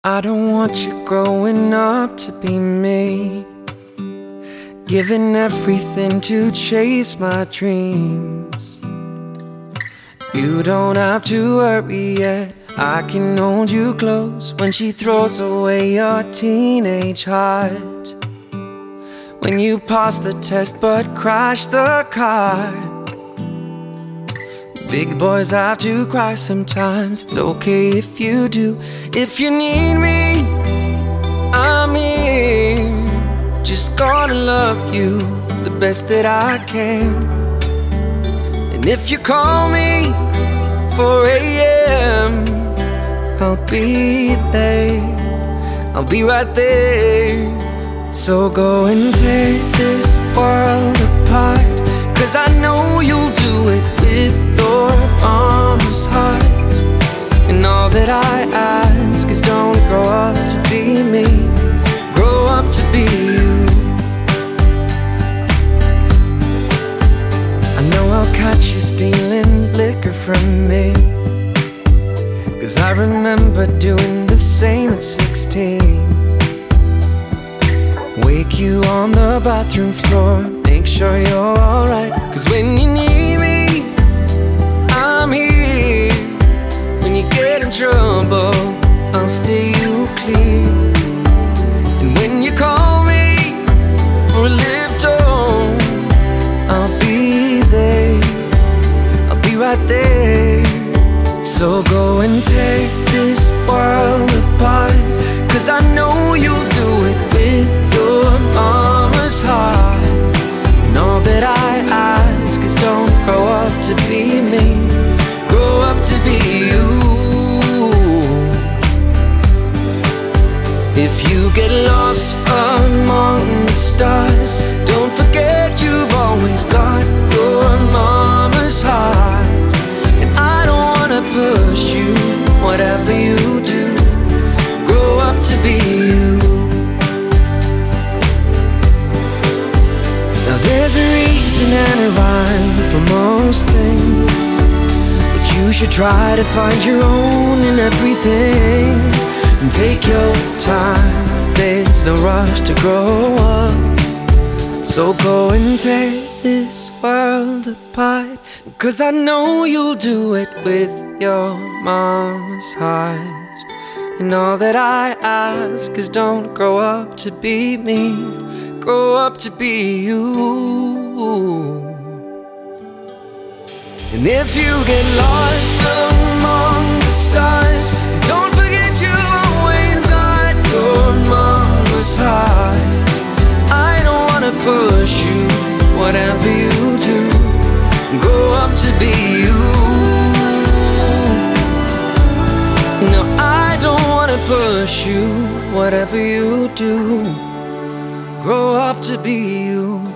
I don't want you growing up to be me, giving everything to chase my dreams. You don't have to worry yet, I can hold you close when she throws away your teenage heart. When you pass the test but crash the car. Big boys have to cry sometimes, it's okay if you do. If you need me, I'm here. Just gonna love you the best that I can. And if you call me 4 AM, I'll be there, I'll be right there. So go and tear this world apart, 'cause I know you'll do it with your mama's heart. And all that I ask is don't grow up to be me, grow up to be you. I know I'll catch you stealing liquor from me, 'cause I remember doing the same at 16. Wake you on the bathroom floor, make sure you're alright, 'cause when you need me, I'm here. When you get in trouble, I'll steer you clear. And when you call me for a lift home, I'll be there, I'll be right there. So go and tear this world apart, 'cause I know you'll do it with your mama's heart. And all that I ask is don't grow up to be me, grow up to be you. If you get lost among the stars, don't forget you've always got your mama's heart. And I don't wanna push you, whatever you do, grow up to be you. Now there's a reason and a rhyme for most things, but you should try to find your own in everything. And take your time, there's no rush to grow up. So go and tear this world apart, 'cause I know you'll do it with your mama's heart. And all that I ask is don't grow up to be me, grow up to be you. And if you get lost among the stars, don't forget you always got your mama's heart. I don't wanna push you, whatever you do, grow up to be you. No, I don't wanna push you, whatever you do, grow up to be you.